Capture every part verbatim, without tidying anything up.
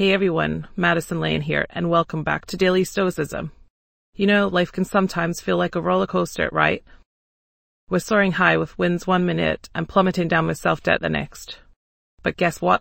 Hey everyone, Madison Lane here, and welcome back to Daily Stoicism. You know, life can sometimes feel like a roller coaster, right? We're soaring high with winds one minute and plummeting down with self-doubt the next. But guess what?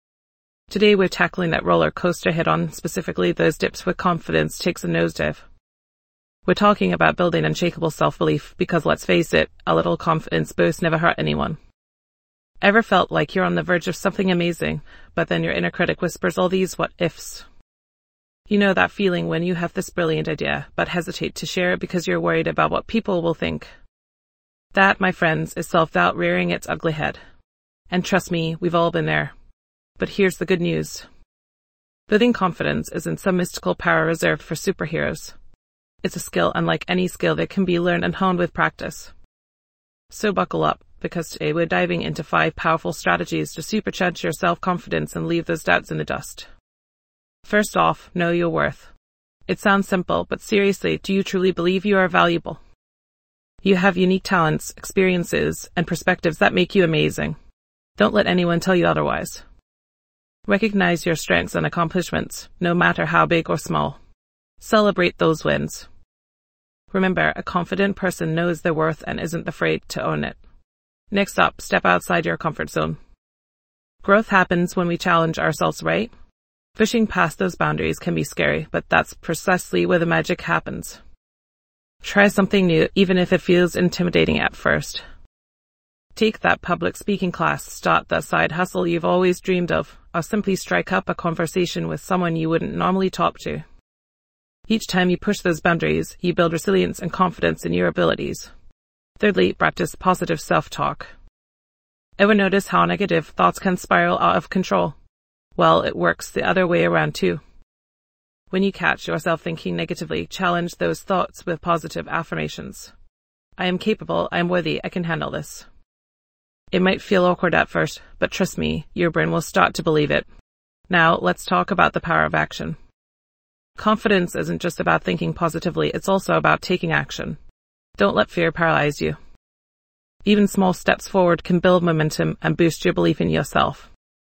Today we're tackling that roller coaster head-on, specifically those dips where confidence takes a nosedive. We're talking about building unshakable self-belief because, let's face it, a little confidence boost never hurt anyone. Ever felt like you're on the verge of something amazing, but then your inner critic whispers all these what-ifs? You know that feeling when you have this brilliant idea, but hesitate to share it because you're worried about what people will think. That, my friends, is self-doubt rearing its ugly head. And trust me, we've all been there. But here's the good news. Building confidence isn't some mystical power reserved for superheroes. It's a skill unlike any skill that can be learned and honed with practice. So buckle up, because today we're diving into five powerful strategies to supercharge your self-confidence and leave those doubts in the dust. First off, know your worth. It sounds simple, but seriously, do you truly believe you are valuable? You have unique talents, experiences, and perspectives that make you amazing. Don't let anyone tell you otherwise. Recognize your strengths and accomplishments, no matter how big or small. Celebrate those wins. Remember, a confident person knows their worth and isn't afraid to own it. Next up, step outside your comfort zone. Growth happens when we challenge ourselves, right? Pushing past those boundaries can be scary, but that's precisely where the magic happens. Try something new, even if it feels intimidating at first. Take that public speaking class, start that side hustle you've always dreamed of, or simply strike up a conversation with someone you wouldn't normally talk to. Each time you push those boundaries, you build resilience and confidence in your abilities. Thirdly, practice positive self-talk. Ever notice how negative thoughts can spiral out of control? Well, it works the other way around too. When you catch yourself thinking negatively, challenge those thoughts with positive affirmations. I am capable, I am worthy, I can handle this. It might feel awkward at first, but trust me, your brain will start to believe it. Now, let's talk about the power of action. Confidence isn't just about thinking positively, it's also about taking action. Don't let fear paralyze you. Even small steps forward can build momentum and boost your belief in yourself.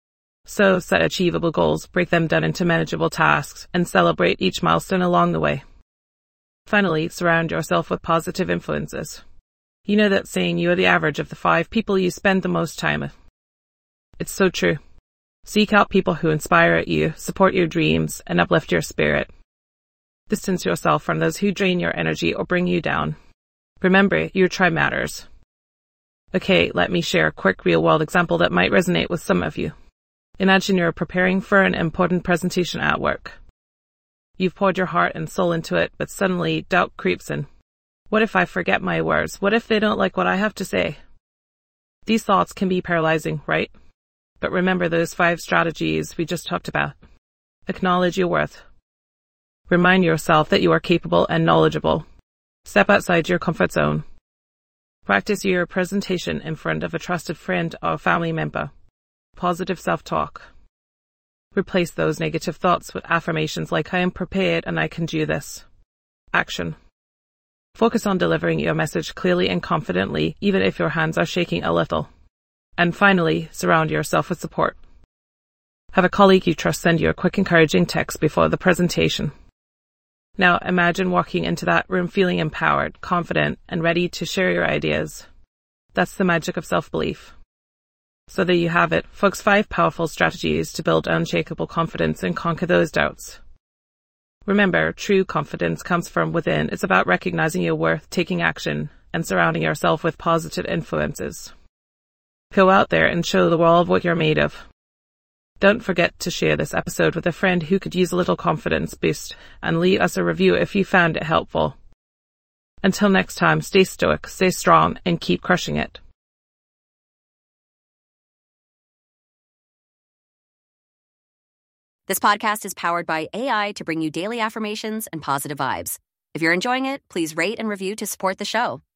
So set achievable goals, break them down into manageable tasks, and celebrate each milestone along the way. Finally, surround yourself with positive influences. You know that saying, you are the average of the five people you spend the most time with. It's so true. Seek out people who inspire you, support your dreams, and uplift your spirit. Distance yourself from those who drain your energy or bring you down. Remember, your tribe matters. Okay, let me share a quick real-world example that might resonate with some of you. Imagine you're preparing for an important presentation at work. You've poured your heart and soul into it, but suddenly doubt creeps in. What if I forget my words? What if they don't like what I have to say? These thoughts can be paralyzing, right? But remember those five strategies we just talked about. Acknowledge your worth. Remind yourself that you are capable and knowledgeable. Step outside your comfort zone. Practice your presentation in front of a trusted friend or family member. Positive self-talk. Replace those negative thoughts with affirmations like I am prepared and I can do this. Action. Focus on delivering your message clearly and confidently, even if your hands are shaking a little. And finally, surround yourself with support. Have a colleague you trust send you a quick encouraging text before the presentation. Now imagine walking into that room feeling empowered, confident, and ready to share your ideas. That's the magic of self-belief. So there you have it, folks, five powerful strategies to build unshakable confidence and conquer those doubts. Remember, true confidence comes from within. It's about recognizing your worth, taking action, and surrounding yourself with positive influences. Go out there and show the world what you're made of. Don't forget to share this episode with a friend who could use a little confidence boost, and leave us a review if you found it helpful. Until next time, stay stoic, stay strong, and keep crushing it. This podcast is powered by A I to bring you daily affirmations and positive vibes. If you're enjoying it, please rate and review to support the show.